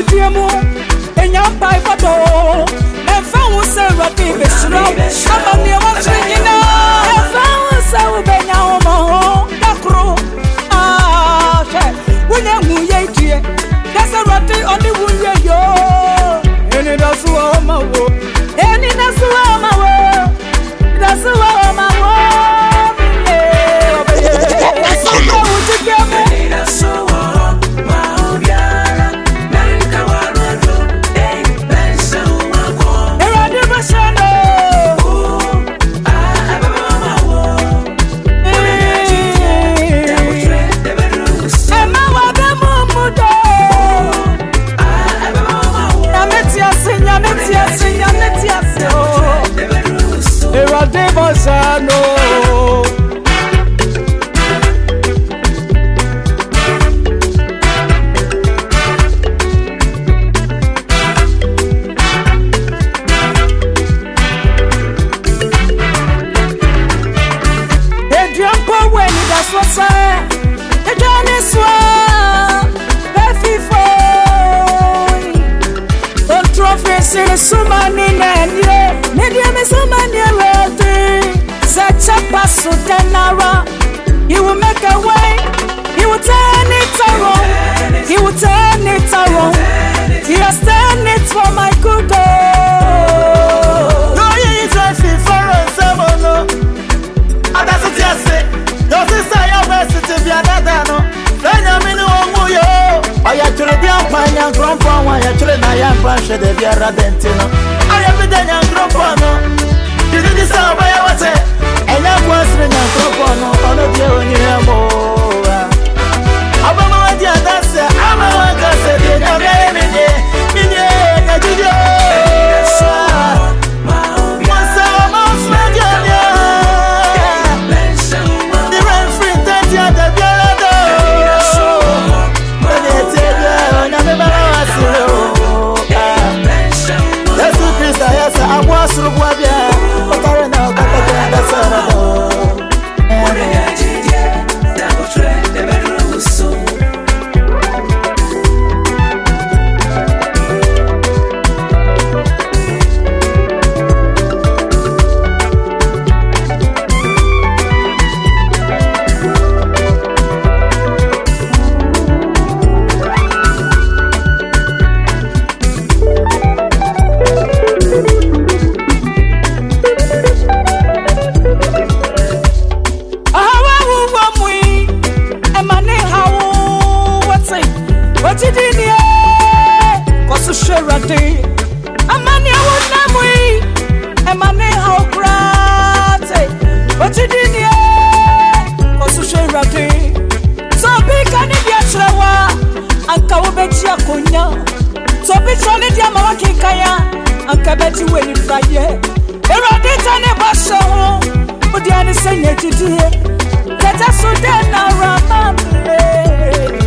Tipiamo, and your pipe at all. And found Sir Rocky Bishop. Somebody was ringing out. And found Sir Benamo, Dacro. Ah, when I'm Yatia, that's a Rocky on the wood. Yo, and that's all my work. And that's all my work. That's all my work. That's all that's all. He will make a way. He will turn it around. He will turn it around. He has done it for my good. No, he is right for us. And that's what you say. Your sister, your best to be another. Then I'm in the I actually be a pine and grandpa. I actually I am branch of the Via Dentino. I am the young grandpa. You did this out by our say. And I was in a problem on a deal in your more. I'm a man, that's it. I'm a man, that's it. I'm a man, I did so be trying to get my kaya and Cabeti when you fly. There are days on a bus, but the other saying it to do it. Let us so then our